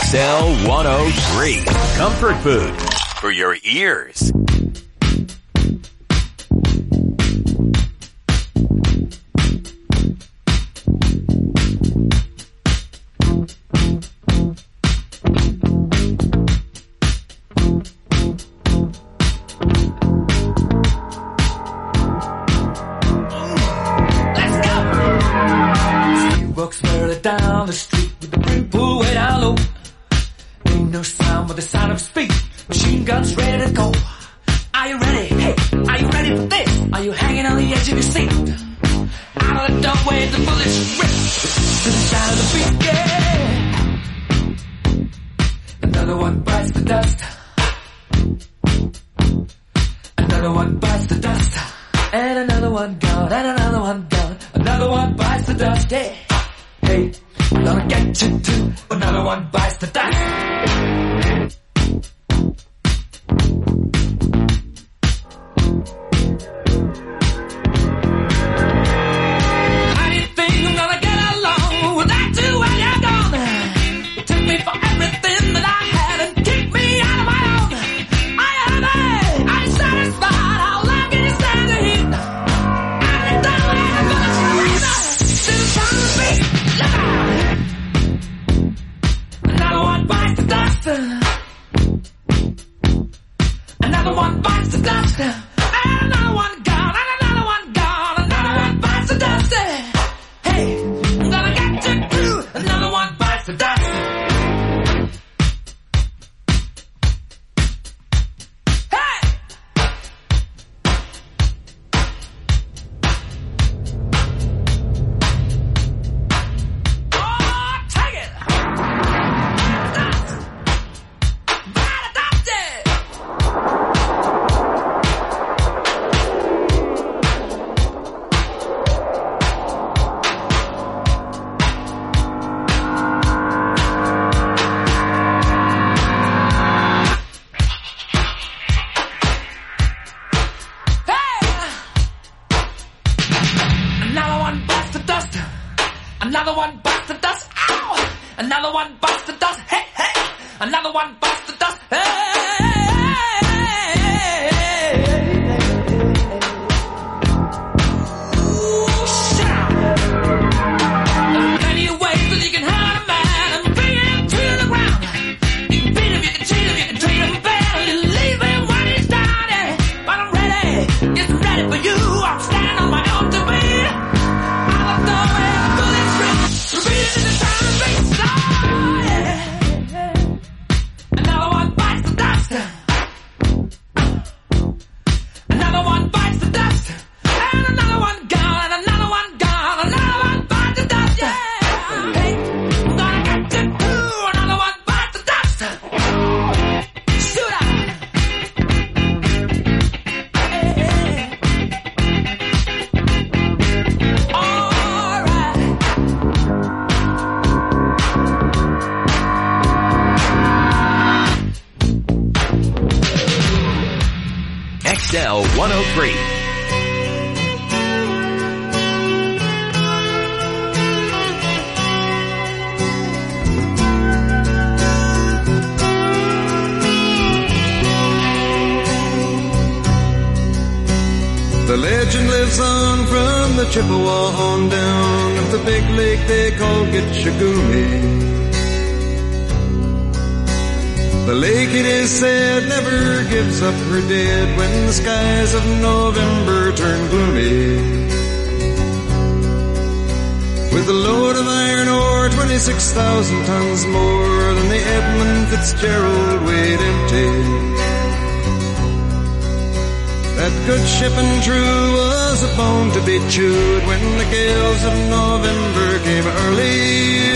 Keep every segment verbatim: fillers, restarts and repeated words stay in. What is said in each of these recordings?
X L one oh three. Comfort food for your ears. Walks further down the street with the brim pulled way down low. Ain't no sound but the sound of speed. Machine guns ready to go. Are you ready? Hey, are you ready for this? Are you hanging on the edge of your seat? Out of the doorway the bullets rip to the sound of the beat, yeah. Another one bites the dust. Another one bites the dust. And another one gone, and another one gone. Another one bites the dust, yeah. Hey, I'm gonna get you too. Another one bites the dust. I didn't think I'm gonna get along without you when you're gone. You took me for everything that I had and kicked me out of my own. I am I, I'm satisfied. How long can you stand the heat? I'm done with it, but it's reason. Still trying to be. Another one bites the dust. Another one bites the dust. And another one gone. And another one gone. Another one bites the dust. Hey, I'm gonna get you through. Another one bites the dust. Hey! Oh, take it! Dust! Gotta dust it! Hey! Another one bites the dust. Another one bites the dust. Ow! Another one bites the dust. Hey, hey! Another one bites the dust. Hey! Ooh, shout! There are many ways that you can hurt a man and bring him to the ground. You can beat him, you can cheat him, you can treat him bad, you leave him when he's down. Yeah. But I'm ready, yes, I'm ready for you. I'm standing on my own to be. I don't know where the bullets rip. Repeating in the sound of beats. Oh, yeah. Another one bites the dust. Another one bites the dust. And another one gone. And another one gone. Another one bites the dust. Yeah. Hey, I'm gonna get you too. Another one bites the dust. Shoot out. Hey, hey. All right. X L one oh three. The legend lives on from the Chippewa on down of the big lake they call Gitchagumi. The lake, it is said, never gives up her dead when the skies of November turn gloomy. With a load of iron ore, twenty-six thousand tons more than the Edmund Fitzgerald weighed empty. That good ship and true was a bone to be chewed when the gales of November came early.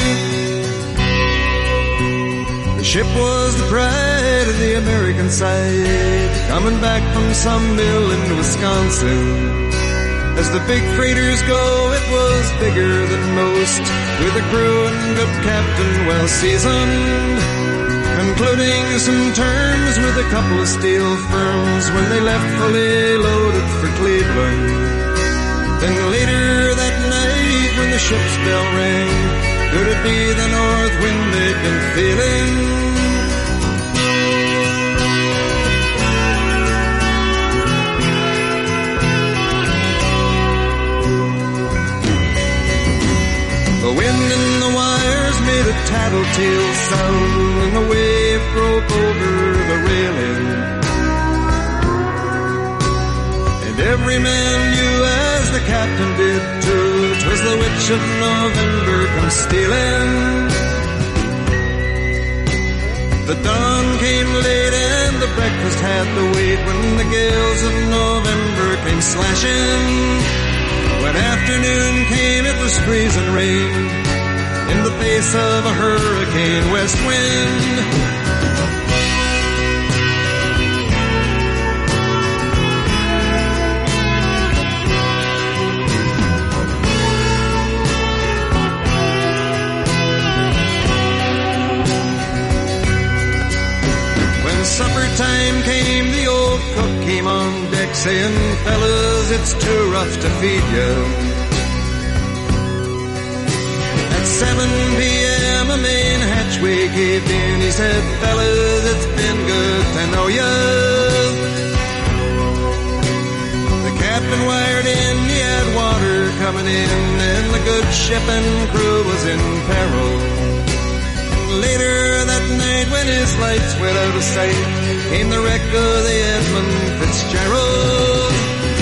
The ship was the pride of the American side, coming back from some mill in Wisconsin. As the big freighters go, it was bigger than most, with a crew and good captain well seasoned, including some terms with a couple of steel firms when they left fully loaded for Cleveland. Then later that night when the ship's bell rang, Could it be the north wind they'd been feeling? The wind in the wires made a tattletale sound, and the wave broke over the railing. And every man knew, as the captain did too, 'twas the witch of November come stealing. The dawn came late and the breakfast had to wait, when the gales of November came slashing. When afternoon came, it was freezing rain in the face of a hurricane west wind. When supper time came, the old cook came on deck saying, "Fellas, it's too rough to feed you." At seven p.m. a main hatchway caved in. He said, "Fellas, it's been good to know you." The captain wired in, he had water coming in, and the good ship and crew was in peril. Later that night, when his lights went out of sight, came the wreck of the Edmund Fitzgerald.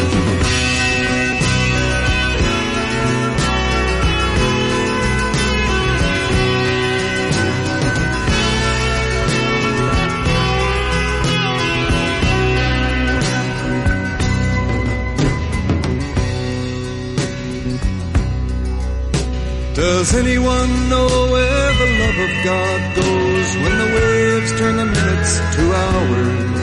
Does anyone know where the love of God goes when the waves turn the minutes to hours?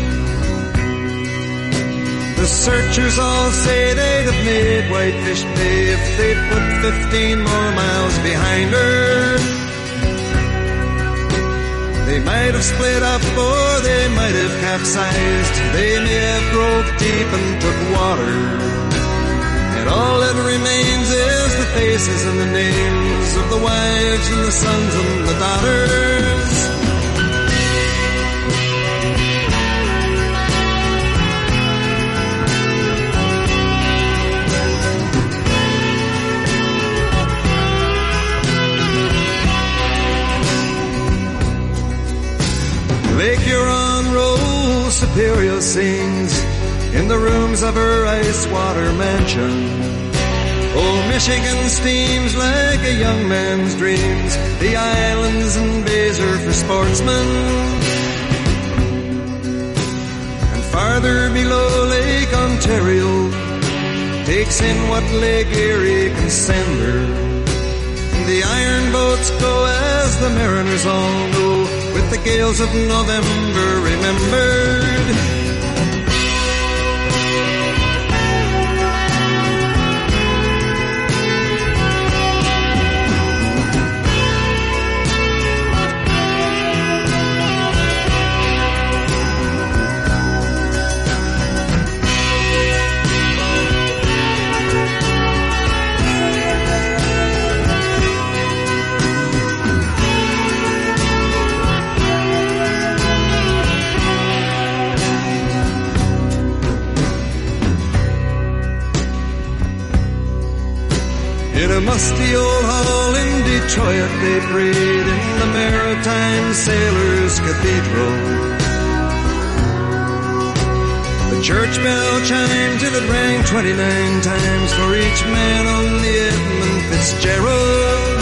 The searchers all say they'd have made Whitefish Bay if they'd put fifteen more miles behind her. They might have split up or they might have capsized. They may have broke deep and took water. And all that remains is the faces and the names of the wives and the sons and the daughters. Lake Huron rolls, Superior sings in the rooms of her ice water mansion. Old Michigan steams like a young man's dreams. The islands and bays are for sportsmen. And farther below, Lake Ontario takes in what Lake Erie can send her. The iron boats go, as the mariners all know, with the gales of November remembered. In a musty old hall in Detroit they prayed in the Maritime Sailors Cathedral. The church bell chimed till it rang twenty-nine times for each man on the Edmund Fitzgerald.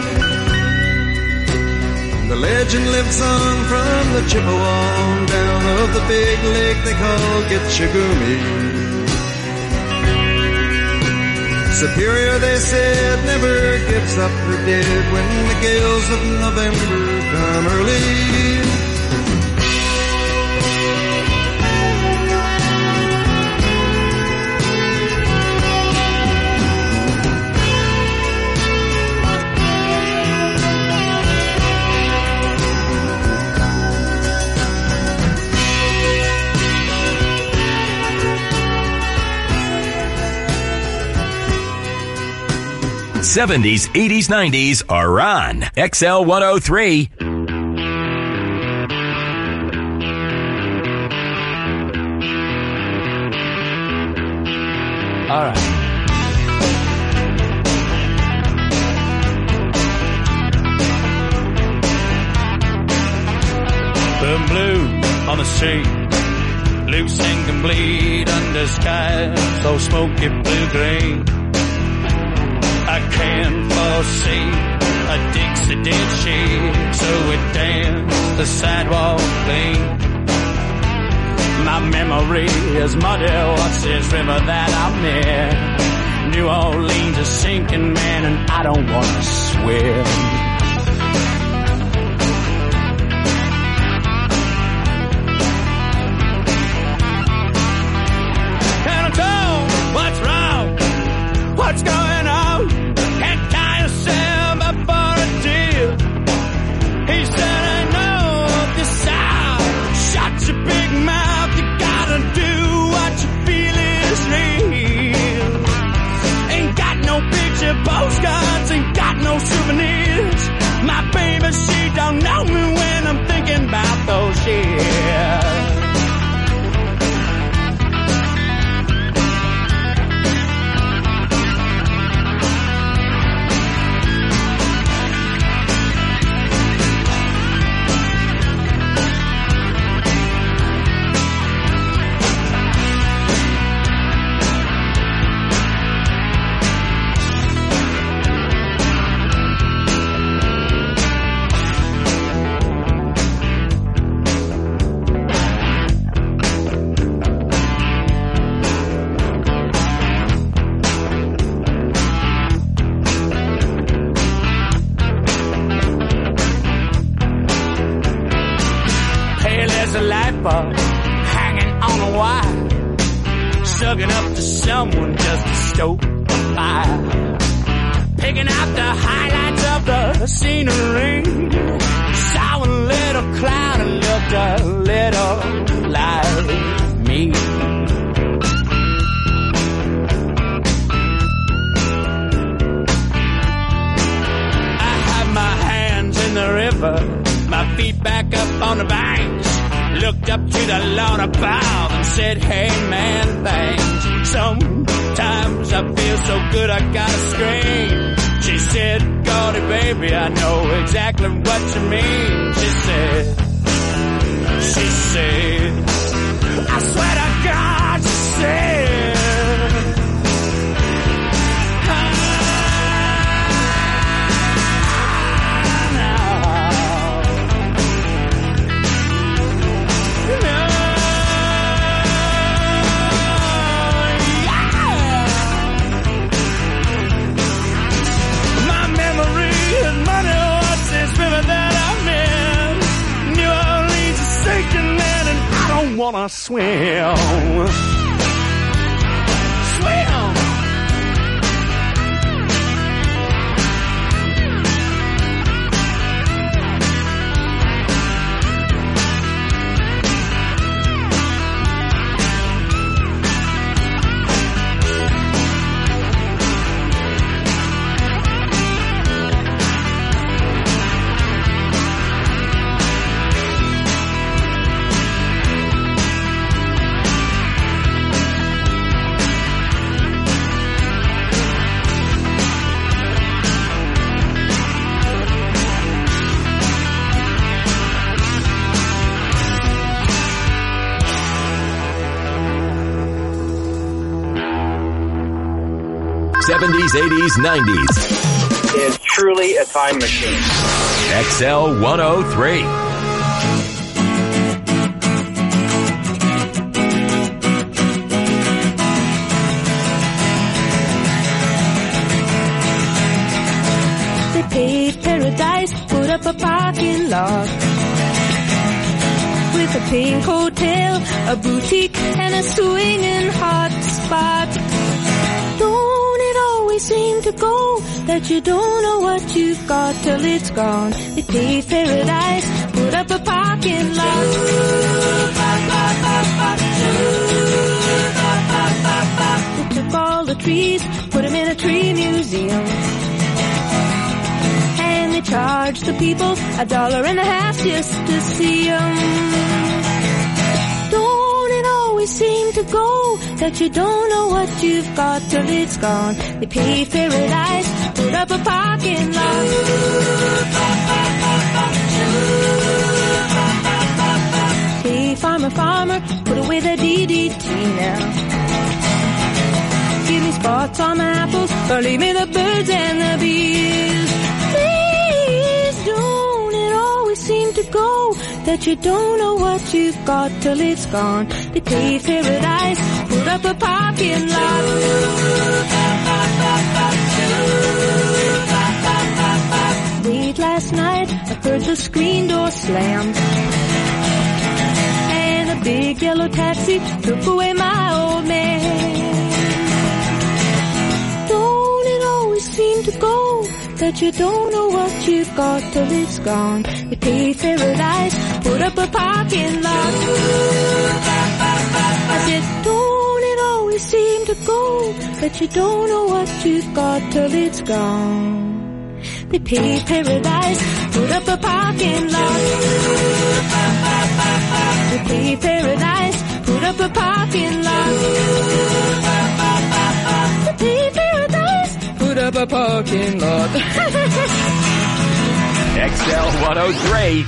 The legend lives on from the Chippewa down of the big lake they call Gitchagumi. Superior, they said, never gives up her dead when the gales of November come early. seventies, eighties, nineties are on X L one oh three. All right. Boom blue on the street, loose and complete under skies so smoky blue-green. I can't foresee a Dixie did she, so we danced the sidewalk clean. My memory is muddy, what's this river that I'm near? New Orleans is sinking, man, and I don't wanna swim. Can I tell what's wrong? What's going on? Can't tie yourself up for a deal. He said, I know this sound. Shut your big mouth. You gotta do what you feel is real. Ain't got no picture postcards, ain't got no souvenirs. My baby, she don't know me when I'm thinking about those years. Hanging on a wire, sucking up to someone just to stoke a fire, picking out the highlights of the scenery. Saw a little cloud and looked a little like me. I have my hands in the river, my feet back up on the banks. Looked up to the Lord above and said, hey man, thanks. Sometimes I feel so good I gotta scream. She said, Gordy baby, I know exactly what you mean. She said, she said, I swear to God, she said, wanna swim. Swim. seventies, eighties, nineties. Is truly a time machine. X L one oh three. They paved paradise, put up a parking lot with a pink hotel, a boutique, and a swinging hot spot. Don't it always seem to go that you don't know what you've got till it's gone? They paved paradise, put up a parking lot. They took all the trees, put them in a tree museum. charge the people a dollar and a half just to see 'em. Don't it always seem to go that you don't know what you've got till it's gone? They paved paradise, put up a parking lot. Hey, farmer, farmer, put away the D D T now. Give me spots on my apples, or leave me the birds and the bees. Please don't it always seem to go that you don't know what you've got till it's gone. They paved paradise, put up a parking lot. Late last night, I heard the screen door slam, and a big yellow taxi took away my old man. Don't it always seem to go that you don't know what you've got till it's gone? They paved paradise, put up a parking lot. I said, don't it always seem to go that you don't know what you've got till it's gone? They paved paradise, put up a parking lot. They paved paradise, put up a parking lot. They paved paradise, put up a parking lot. X L one oh three.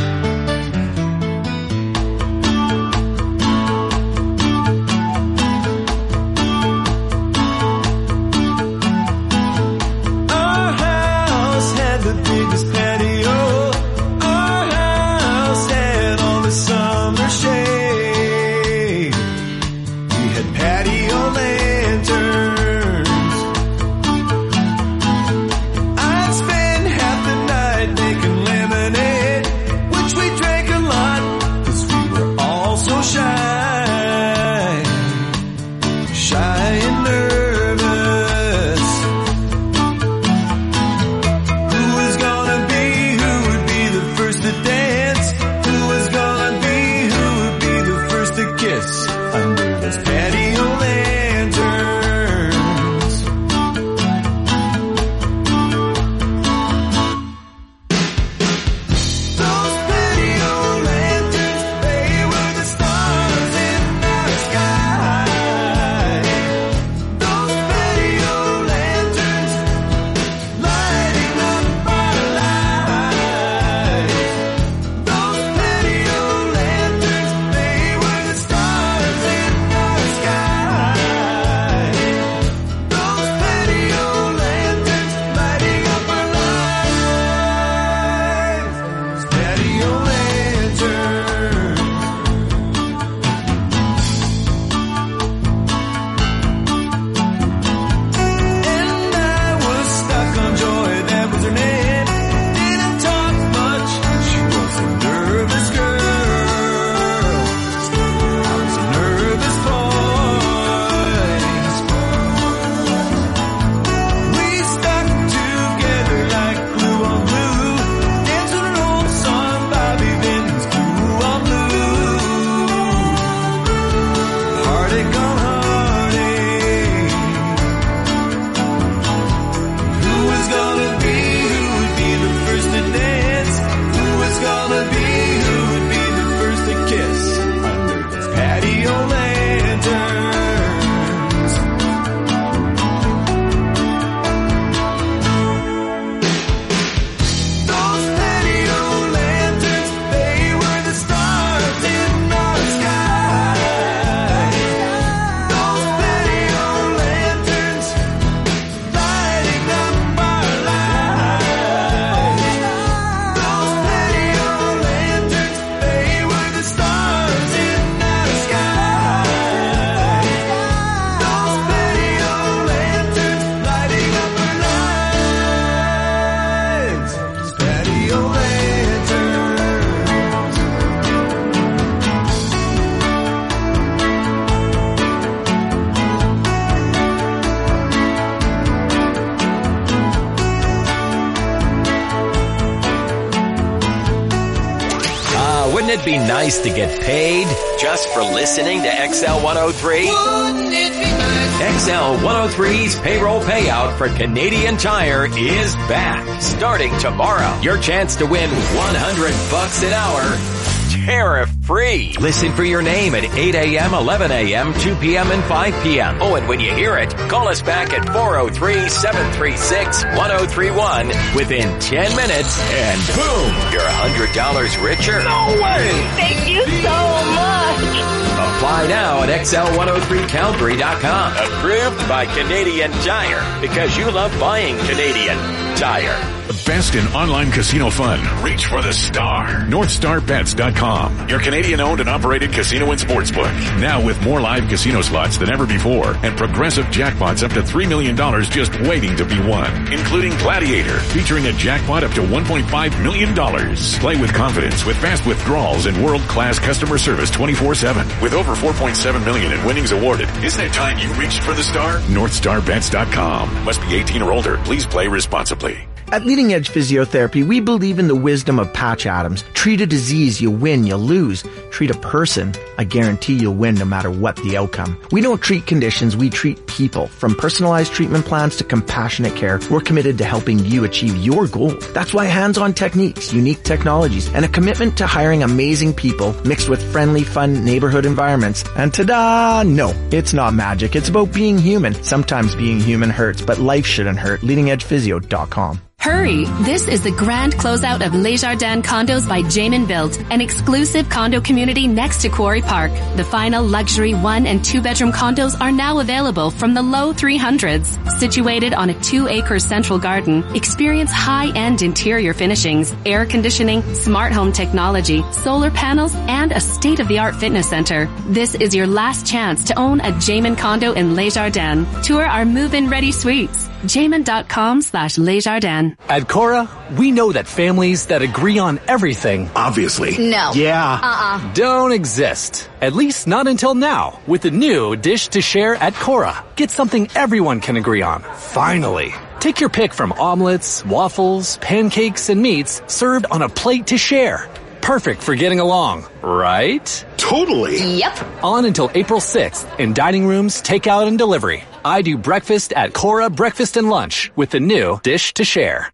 The biggest patio. Our house had all the summer shade. We had patio lanterns. I'd spend half the night making lemonade, which we drank a lot, 'cause we were all so shy. Shy and nervous. Who was gonna be Wouldn't it be nice to get paid just for listening to X L one oh three? Wouldn't it be nice? X L one oh three's payroll payout for Canadian Tire is back. Starting tomorrow, your chance to win one hundred bucks an hour. Tariff-free. Listen for your name at eight a.m., eleven a.m., two p.m., and five p.m. Oh, and when you hear it, call us back at four oh three, seven three six, one oh three one within ten minutes, and boom, you're one hundred dollars richer. No way! Thank you so much! Apply now at X L one oh three Calgary dot com. Approved by Canadian Tire, because you love buying Canadian Tire. Best in online casino fun. Reach for the star. North Star Bets dot com. Your Canadian-owned and operated casino and sportsbook. Now with more live casino slots than ever before and progressive jackpots up to three million dollars just waiting to be won. Including Gladiator, featuring a jackpot up to one point five million dollars. Play with confidence with fast withdrawals and world-class customer service twenty-four seven. With over four point seven million dollars in winnings awarded. Isn't it time you reached for the star? North Star Bets dot com. Must be eighteen or older. Please play responsibly. At Leading Edge Physiotherapy, we believe in the wisdom of Patch Adams. Treat a disease, you win, you lose. Treat a person, I guarantee you'll win no matter what the outcome. We don't treat conditions, we treat people. From personalized treatment plans to compassionate care, we're committed to helping you achieve your goals. That's why hands-on techniques, unique technologies, and a commitment to hiring amazing people mixed with friendly, fun neighborhood environments. And ta-da! No, it's not magic. It's about being human. Sometimes being human hurts, but life shouldn't hurt. leading edge physio dot com. Hurry! This is the grand closeout of Les Jardins Condos by Jamin Built, an exclusive condo community next to Quarry Park. The final luxury one and two bedroom condos are now available from the low three hundreds. Situated on a two acre central garden, experience high-end interior finishings, air conditioning, smart home technology, solar panels, and a state-of-the-art fitness center. This is your last chance to own a Jamin condo in Les Jardins. Tour our move-in ready suites. Jamin.com slash Les Jardins. At Cora, we know that families that agree on everything, obviously, no, yeah, uh-uh, don't exist. At least not until now, with the new Dish to Share at Cora. Get something everyone can agree on. Finally. Take your pick from omelets, waffles, pancakes, and meats served on a plate to share. Perfect for getting along, right? Totally. Yep. On until April sixth in dining rooms, takeout, and delivery. I do breakfast at Cora Breakfast and Lunch with the new Dish to Share.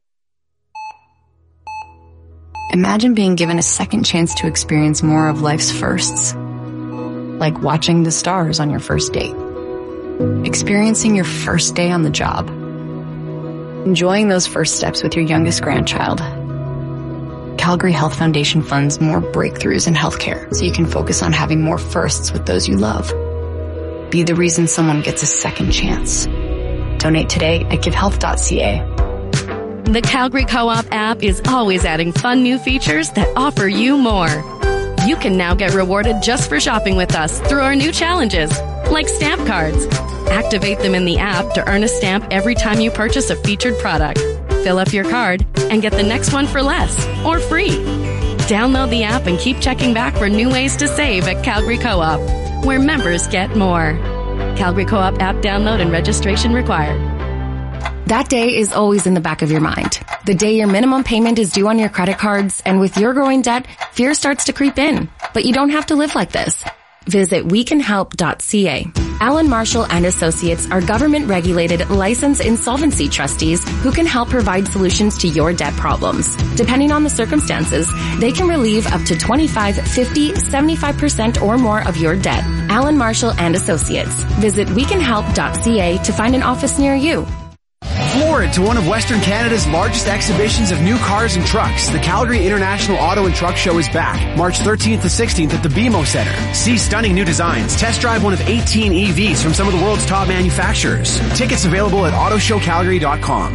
Imagine being given a second chance to experience more of life's firsts. Like watching the stars on your first date. Experiencing your first day on the job. Enjoying those first steps with your youngest grandchild. Calgary Health Foundation funds more breakthroughs in healthcare so you can focus on having more firsts with those you love. Be the reason someone gets a second chance. Donate today at give health dot c a. The Calgary Co-op app is always adding fun new features that offer you more. You can now get rewarded just for shopping with us through our new challenges, like stamp cards. Activate them in the app to earn a stamp every time you purchase a featured product. Fill up your card and get the next one for less or free. Download the app and keep checking back for new ways to save at Calgary Co-op, where members get more. Calgary Co-op app download and registration required. That day is always in the back of your mind. The day your minimum payment is due on your credit cards, and with your growing debt, fear starts to creep in. But you don't have to live like this. Visit we can help dot c a. Allen Marshall and Associates are government-regulated, licensed insolvency trustees who can help provide solutions to your debt problems. Depending on the circumstances, they can relieve up to twenty-five, fifty, seventy-five percent or more of your debt. Allen Marshall and Associates. Visit we can help dot c a to find an office near you. Forward to one of Western Canada's largest exhibitions of new cars and trucks. The Calgary International Auto and Truck Show is back, March thirteenth to sixteenth at the B M O Center. See stunning new designs. Test drive one of eighteen E Vs from some of the world's top manufacturers. Tickets available at auto show calgary dot com.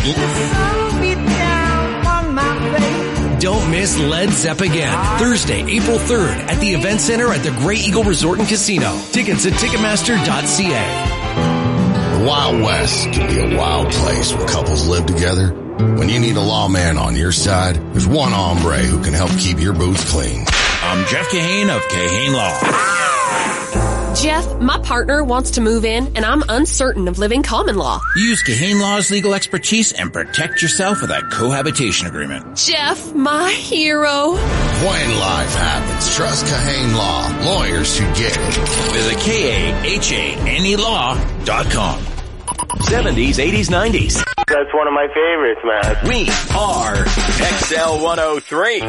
Don't miss Led Zepp again. Thursday, April third at the Event Center at the Great Eagle Resort and Casino. Tickets at ticketmaster dot c a. The Wild West can be a wild place where couples live together. When you need a lawman on your side, there's one hombre who can help keep your boots clean. I'm Jeff Kahane of Kahane Law. Jeff, my partner wants to move in, and I'm uncertain of living common law. Use Kahane Law's legal expertise and protect yourself with a cohabitation agreement. Jeff, my hero. When life happens, trust Kahane Law. Lawyers who get it. Visit K A H A N E law dot com. seventies, eighties, nineties. That's one of my favorites, man. We are X L one oh three.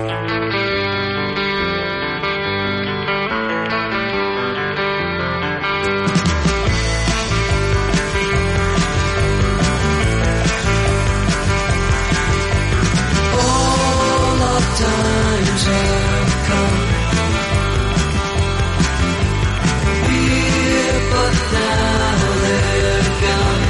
Times have come here, but now they're gone.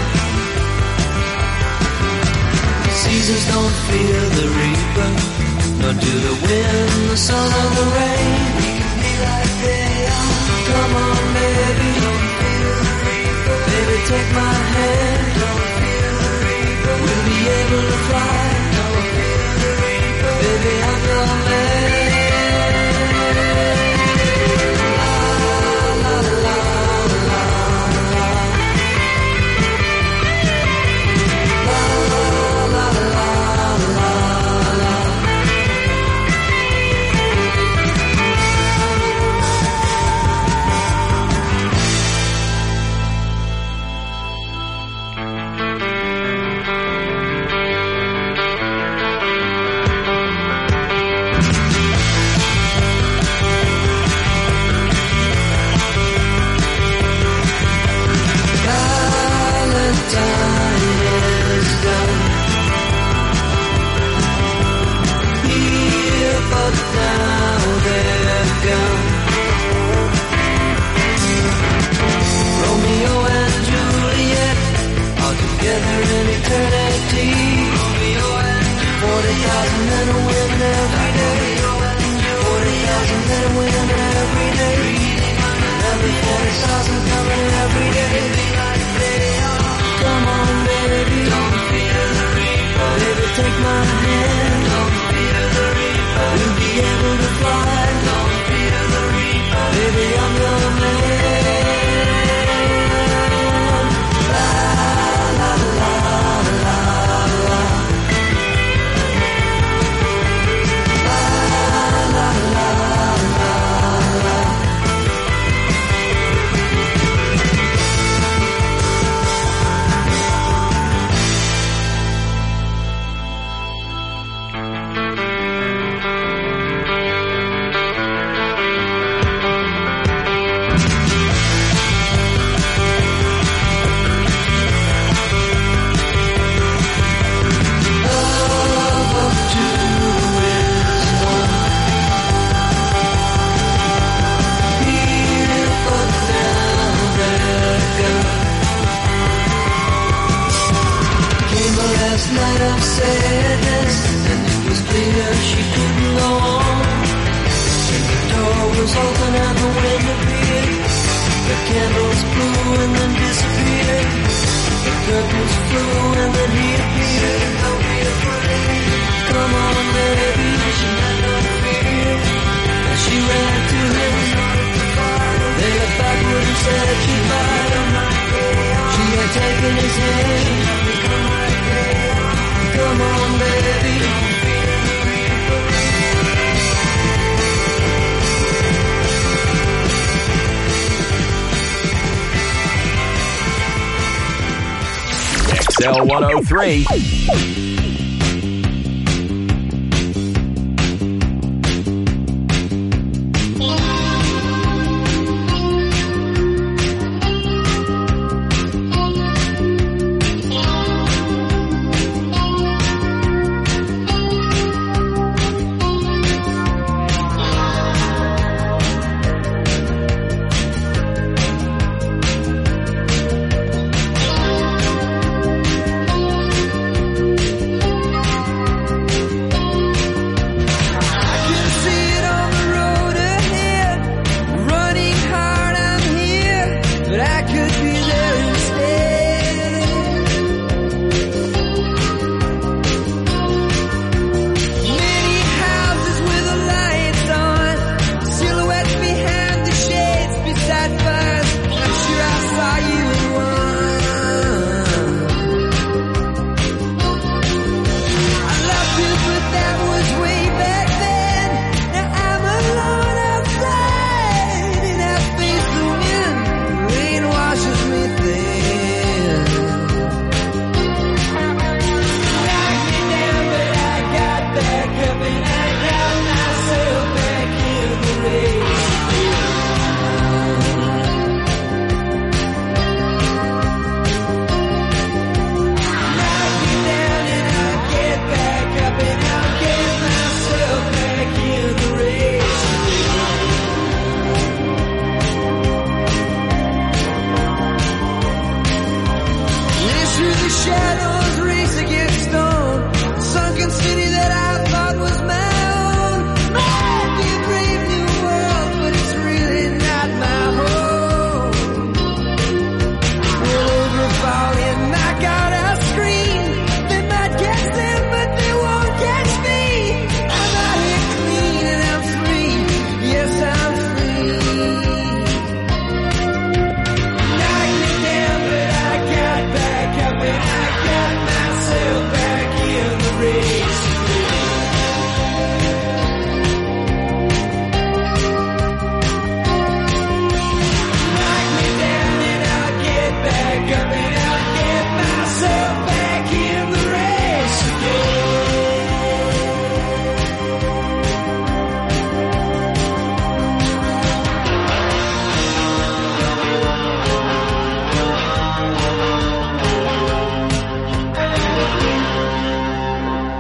Seasons don't fear the reaper, nor do the wind, the sun, or the rain. We can be like they are. Come on, baby, don't fear the reaper. Baby, take my hand, don't fear the reaper. We'll be able to fly. Don't fear the reaper. Baby, I'm your man. X L one oh three.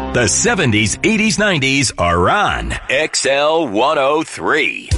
The seventies, eighties, nineties are on X L one oh three.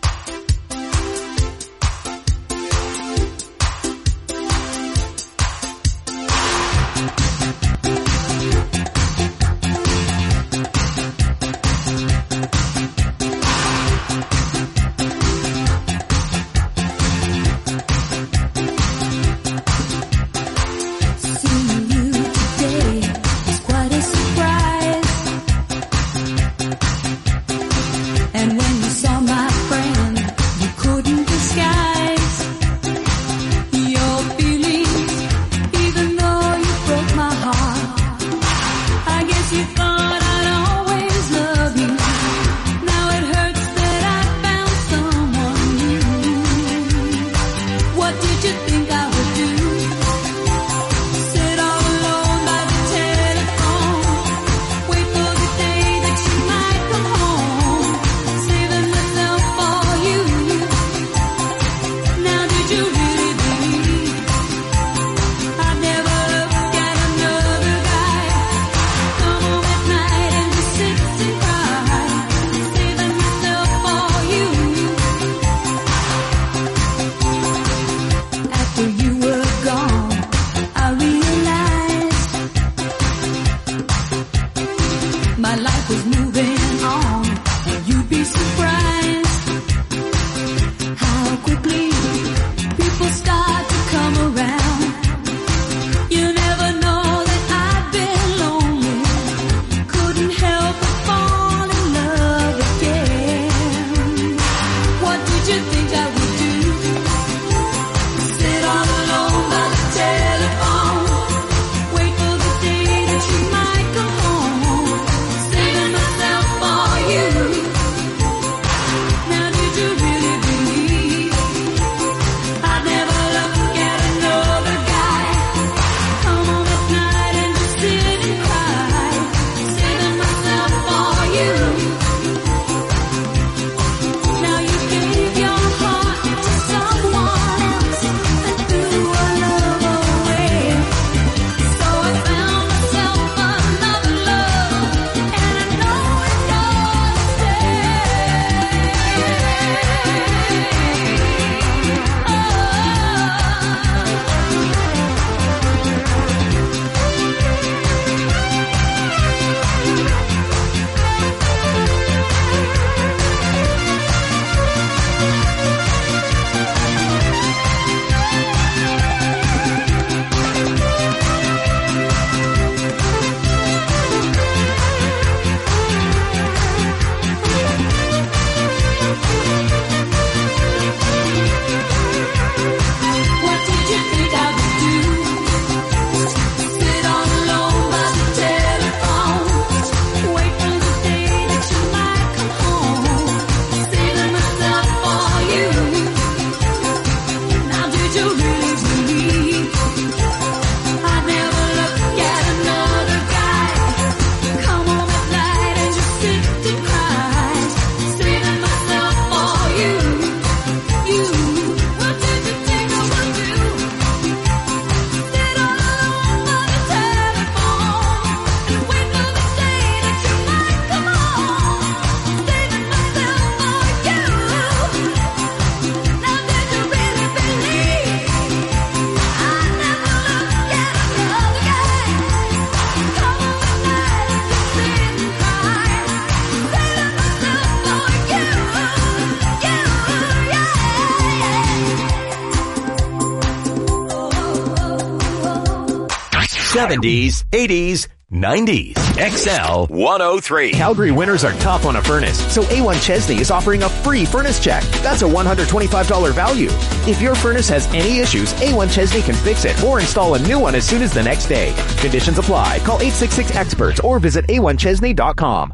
seventies, eighties, nineties. X L one oh three. Calgary winters are tough on a furnace, so A one Chesney is offering a free furnace check. That's a one hundred twenty-five dollars value. If your furnace has any issues, A one Chesney can fix it or install a new one as soon as the next day. Conditions apply. Call eight six six experts or visit a one chesney dot com.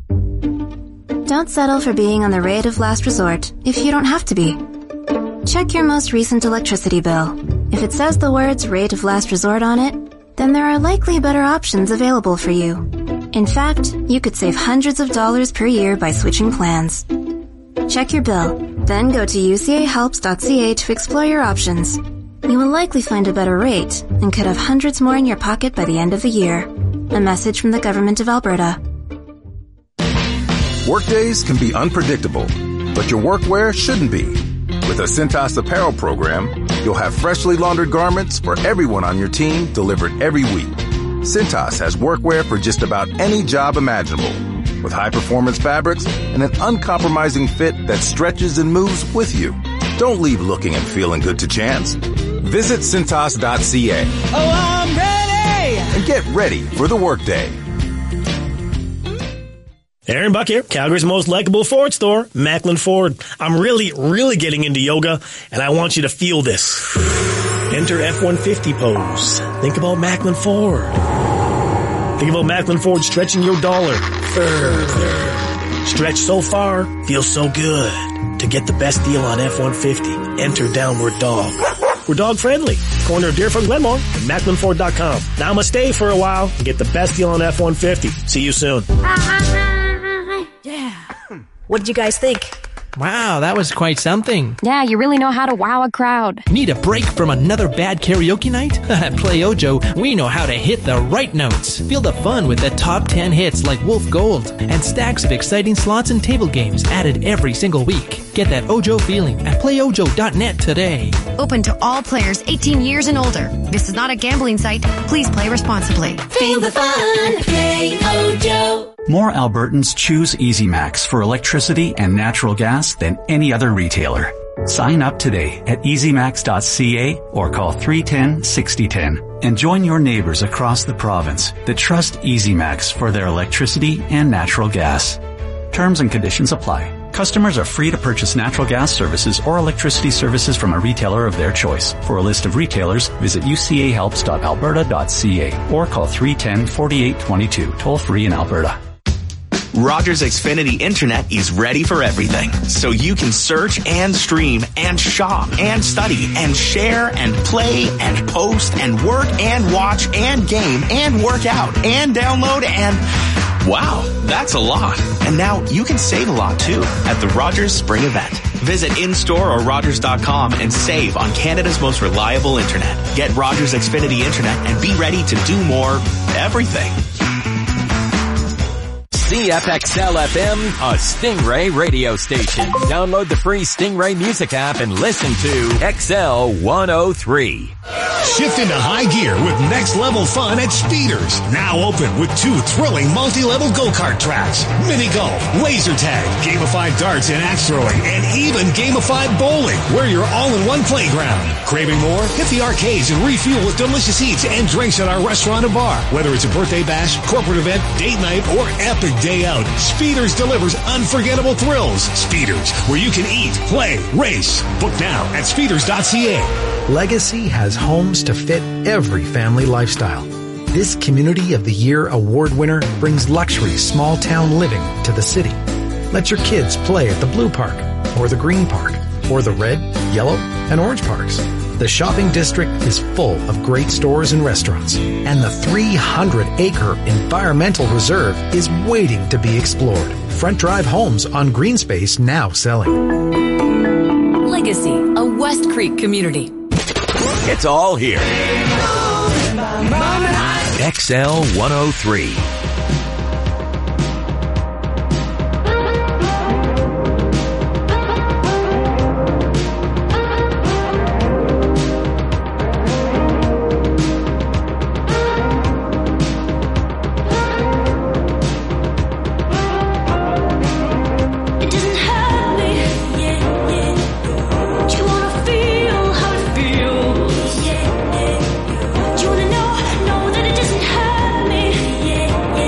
Don't settle for being on the rate of last resort if you don't have to be. Check your most recent electricity bill. If it says the words rate of last resort on it, then there are likely better options available for you. In fact, you could save hundreds of dollars per year by switching plans. Check your bill, then go to u c a helps dot c a to explore your options. You will likely find a better rate and could have hundreds more in your pocket by the end of the year. A message from the Government of Alberta. Workdays can be unpredictable, but your workwear shouldn't be. With a Cintas apparel program, you'll have freshly laundered garments for everyone on your team delivered every week. Cintas has workwear for just about any job imaginable, with high-performance fabrics and an uncompromising fit that stretches and moves with you. Don't leave looking and feeling good to chance. Visit Cintas dot c a. Oh, I'm ready! And get ready for the workday. Aaron Buck here, Calgary's most likable Ford store, Macklin Ford. I'm really, really getting into yoga, and I want you to feel this. Enter F one fifty pose. Think about Macklin Ford. Think about Macklin Ford stretching your dollar further. Stretch so far, feel so good. To get the best deal on F one fifty, enter Downward Dog. We're dog friendly. Corner of Deerfoot and Glenmore at Macklin Ford dot com. Now I'm going to stay for a while and get the best deal on F one fifty. See you soon. Yeah. What did you guys think? Wow, that was quite something. Yeah, you really know how to wow a crowd. Need a break from another bad karaoke night? At Play Ojo, we know how to hit the right notes. Feel the fun with the top ten hits like Wolf Gold and stacks of exciting slots and table games added every single week. Get that Ojo feeling at play ojo dot net today. Open to all players eighteen years and older. This is not a gambling site. Please play responsibly. Feel the fun. Play Ojo. More Albertans choose EasyMax for electricity and natural gas than any other retailer. Sign up today at easy max dot c a or call three one zero, six zero one zero and join your neighbors across the province that trust EasyMax for their electricity and natural gas. Terms and conditions apply. Customers are free to purchase natural gas services or electricity services from a retailer of their choice. For a list of retailers, visit u c a helps dot alberta dot c a or call three one zero, four eight two two, toll free in Alberta. Rogers Xfinity Internet is ready for everything, so you can search and stream and shop and study and share and play and post and work and watch and game and work out and download and... Wow, that's a lot. And now you can save a lot too at the Rogers Spring Event. Visit in-store or rogers dot com and save on Canada's most reliable internet. Get Rogers Xfinity Internet and be ready to do more everything. C F X L F M, a Stingray radio station. Download the free Stingray music app and listen to X L one oh three. Shift into high gear with next level fun at Speeders. Now open with two thrilling multi-level go-kart tracks, mini golf, laser tag, gamified darts and axe throwing, and even gamified bowling, where you're all in one playground. Craving more? Hit the arcades and refuel with delicious eats and drinks at our restaurant and bar. Whether it's a birthday bash, corporate event, date night, or epic day out, Speeders delivers unforgettable thrills. Speeders, where you can eat, play, race. Book now at speeders dot c a. Legacy has homes to fit every family lifestyle. This Community of the Year award winner brings luxury small town living to the city. Let your kids play at the Blue Park, or the Green Park, or the Red, Yellow, and Orange Parks. The shopping district is full of great stores and restaurants, and the three hundred acre environmental reserve is waiting to be explored. Front Drive Homes on Green Space now selling. Legacy, a West Creek community. It's all here. X L one oh three. Yeah.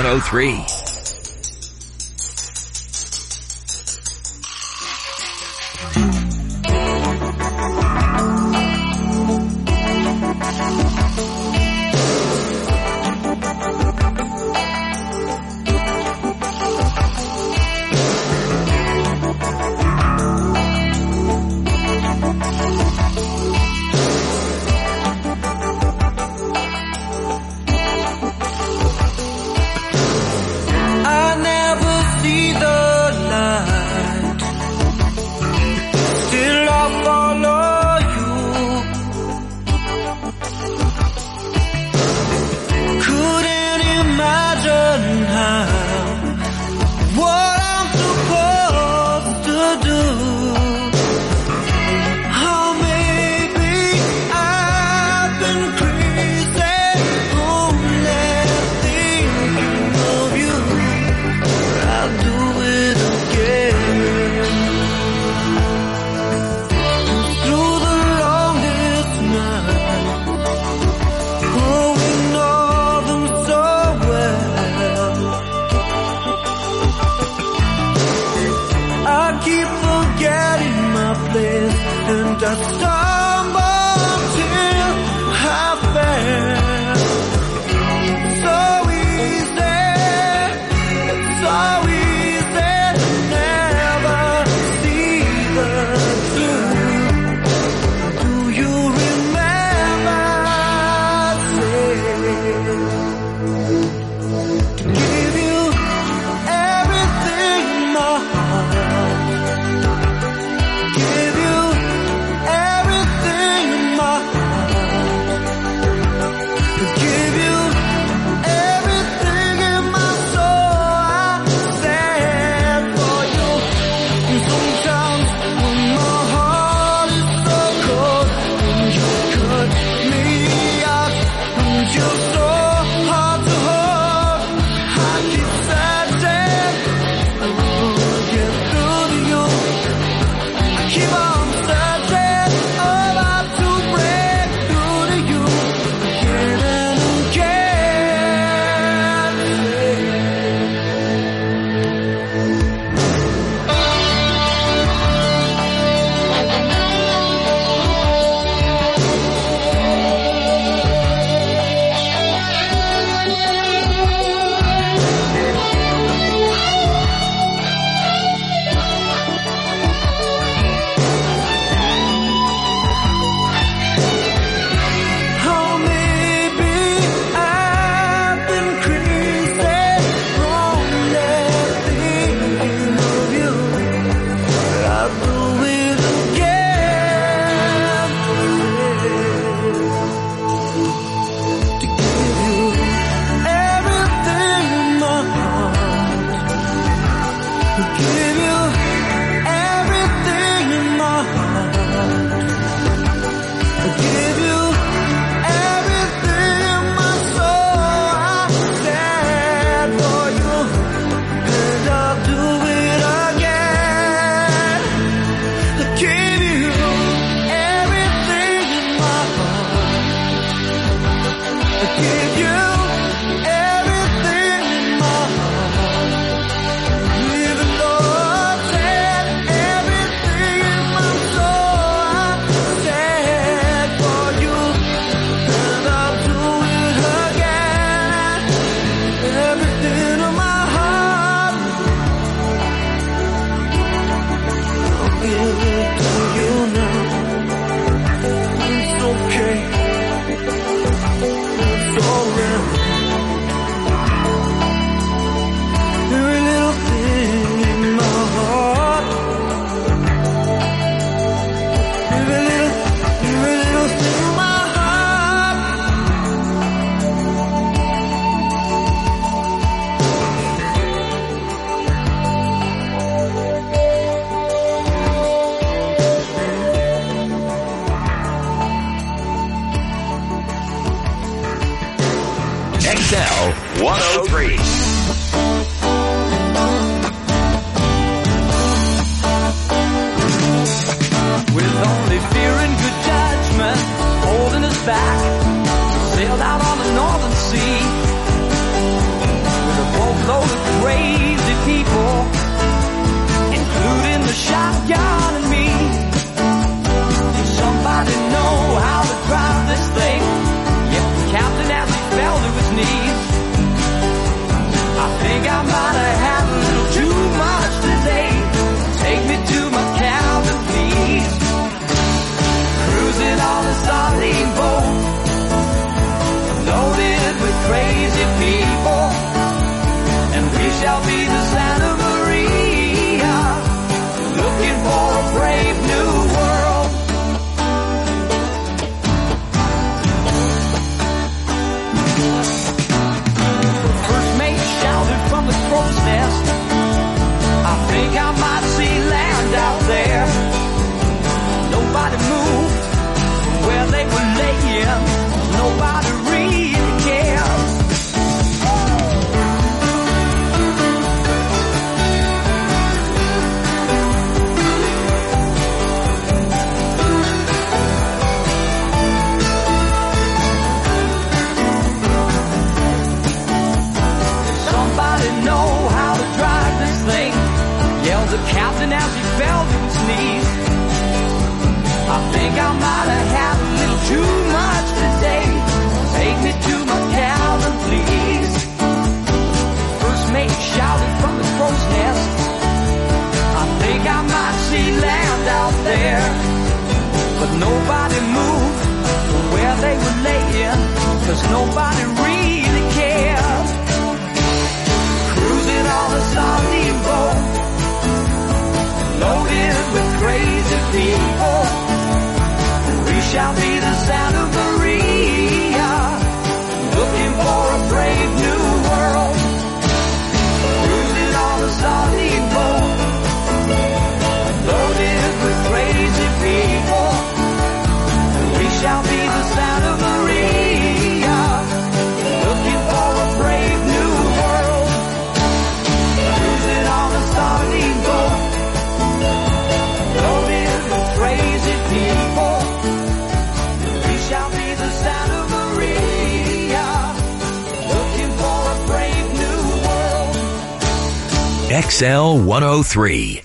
one oh three. might have had a little too much today. Take me to my cabin, please. Cruising on a sardine boat, loaded with crazy people, and we shall be the Santa Maria, looking for a brave new world. First mate shouted from the crow's nest, I think I might see land out there. Nobody moved from where they were laying, nobody really cared. Somebody know how to drive this thing, yelled the captain as he fell to his knees. I think I might have had a little too much today. Take me to my cabin, please. First mate shouted from the crow's nest, I think I might see land out there. But nobody moved from where they were laying, 'cause nobody really cared. Cruising on a sardine boat, loaded with crazy people, we shall be the Santa Maria, looking for a brave new world. Cruising on a sardine boat, loaded with crazy people, we shall be the Santa Maria, looking for a brave new world. Cruising on a sardine boat, loaded with crazy people, we shall be the Santa Maria, looking for a brave new world. X L one oh three.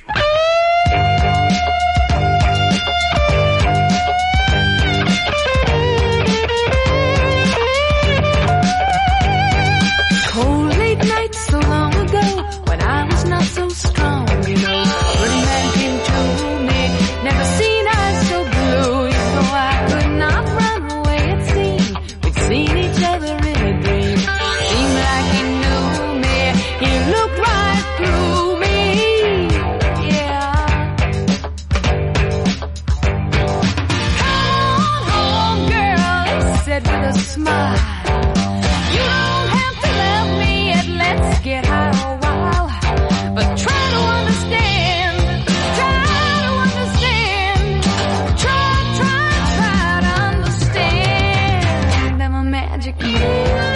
Cold late nights so long ago, when I was not so strong, you know, when a man came to me, never seen eyes so blue, you know I could not run away, it seemed, we'd seen each other in a dream, seemed like he knew me, he looked right through me, yeah. Come on home, girl, he said with a smile, you don't have to love me yet, let's get high a while, but try to understand, try to understand, try, try, try to understand, I'm a magic man.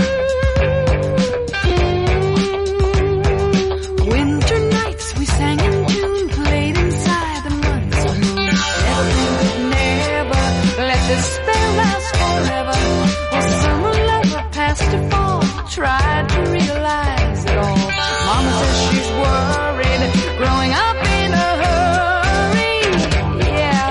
Winter nights we sang in tune, played inside the months of moon, never could never let this spell last forever, well summer lover past to fall, tried to realize it all. Mama says she's worried, growing up in a hurry, yeah.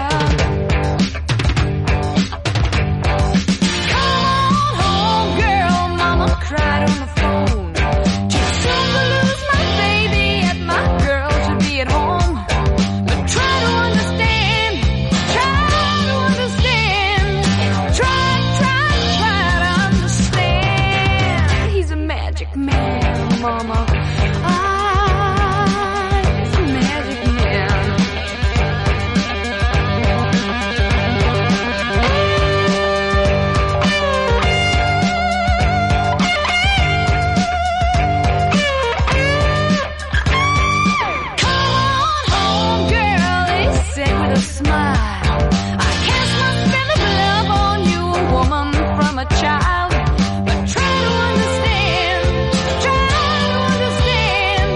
Come on home, girl, Mama cried on the phone. Too soon to lose my baby, yet my girl should be at home. But try to understand, try to understand, try, try, try to understand. He's a magic man, Mama. Ah, he's a magic man. Come on home, girl, he said with a smile. I cast my spell of love on you, a woman from a child. But try to understand, try to understand,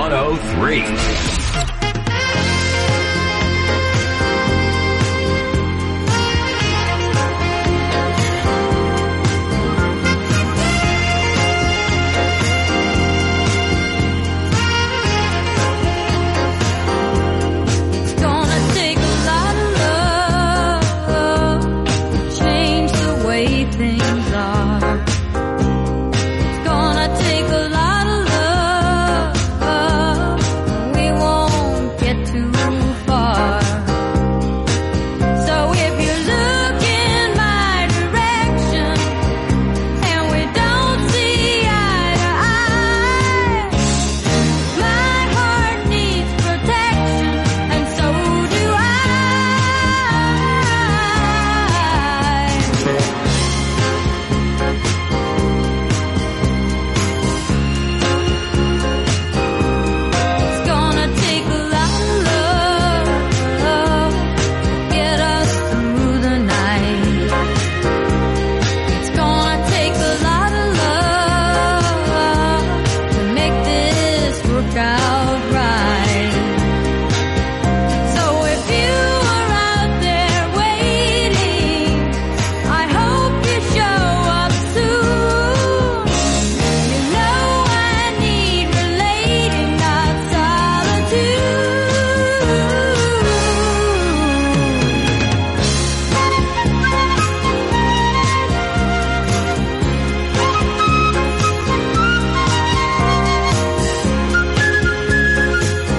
one oh three.